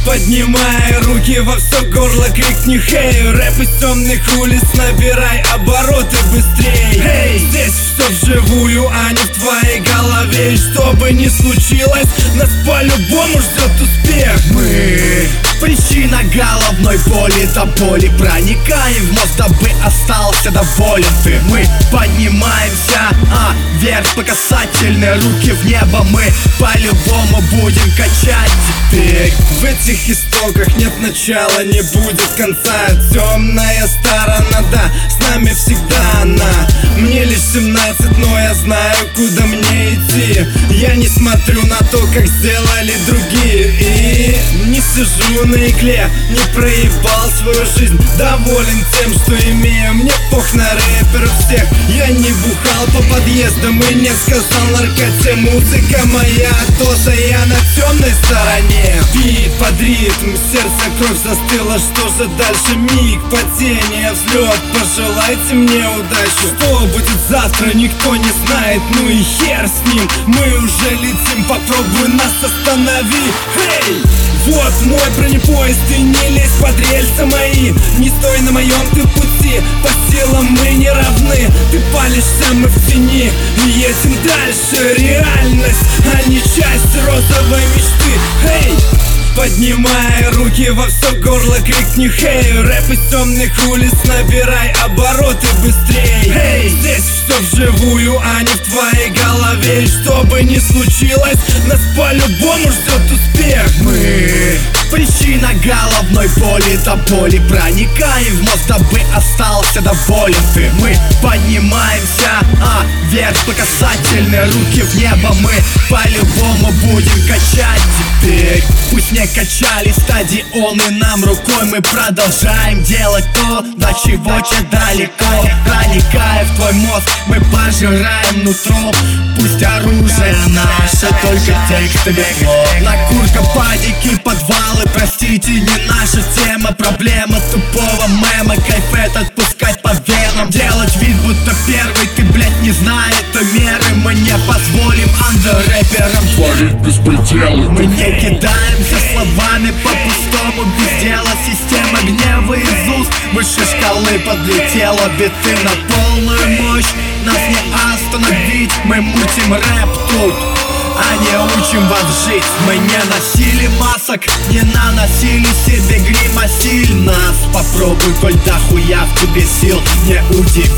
Поднимай руки во все горло, крикни хей. Рэп из темных улиц, набирай обороты быстрей. Эй, здесь все вживую, а не в твоей голове. И что бы ни случилось, нас по-любому ждет успех. Мы причина головной боли, до боли проникаем в мозг, дабы остался доволен ты. Мы поднимаемся, вверх по касательной, руки в небо мы по-любому будем качать теперь. В этих истоках нет начала, не будет конца. Темная сторона, да, с нами всегда она. Мне лишь 17, но я знаю, куда мне идти. Я не смотрю на то, как сделали другие. И не сижу на игле, не проебал свою жизнь. Доволен тем, что имею, мне пох на рэперов всех. Я не бухал по подъездам и не сказал наркоте. Музыка моя тоже, я на темной стороне. Бит под ритм, сердце кровь застыла. Что же дальше? Миг, падение, взлет. Пожелайте мне удачи. Что будет завтра, никто не знает. Ну и хер с ним, мы уже летим. Попробуй нас останови. Эй! Вот мой бронепоезд, ты не лезь под рельсы мои. Не стой на моем ты пути, по силам мы не равны. Ты палишься, мы в тени, и едем дальше. Реальность, а не часть розовой мечты. Эй! Поднимай руки во все горло, крикни хей. Рэп из темных улиц, набирай обороты быстрей. Эй, здесь все вживую, а не в твоей голове. И что бы ни случилось, нас по-любому ждет успех. Мы причина головной боли, до боли проникаем в мозг, дабы остался доволен ты. Мы поднимаемся, вверх по касательной, руки в небо мы по-любому будем качать теперь. Пусть не качали стадионы нам рукой, мы продолжаем делать то, до чего чуть далеко. Проникая в твой мозг, мы пожираем нутро. Пусть оружие наше, только текстовый флот. Накурка, паники, подвалы, простите, не наша тема. Проблема тупого мема, кайф этот пускать по венам. Делать вид, будто первый, ты, блять, не знаешь меры. Мы не позволим андеррэперам творить беспределы. Мы не кидаемся словами по-пустому, без дела. Система гнева из уст выше шкалы подлетела. Биты на полную мощь, нас не остановить. Мы мутим рэп тут, а не учим вас жить. Мы не носили масок, не наносили себе грима сильно. Нас попробуй, коль дохуя в тебе сил. Не удиви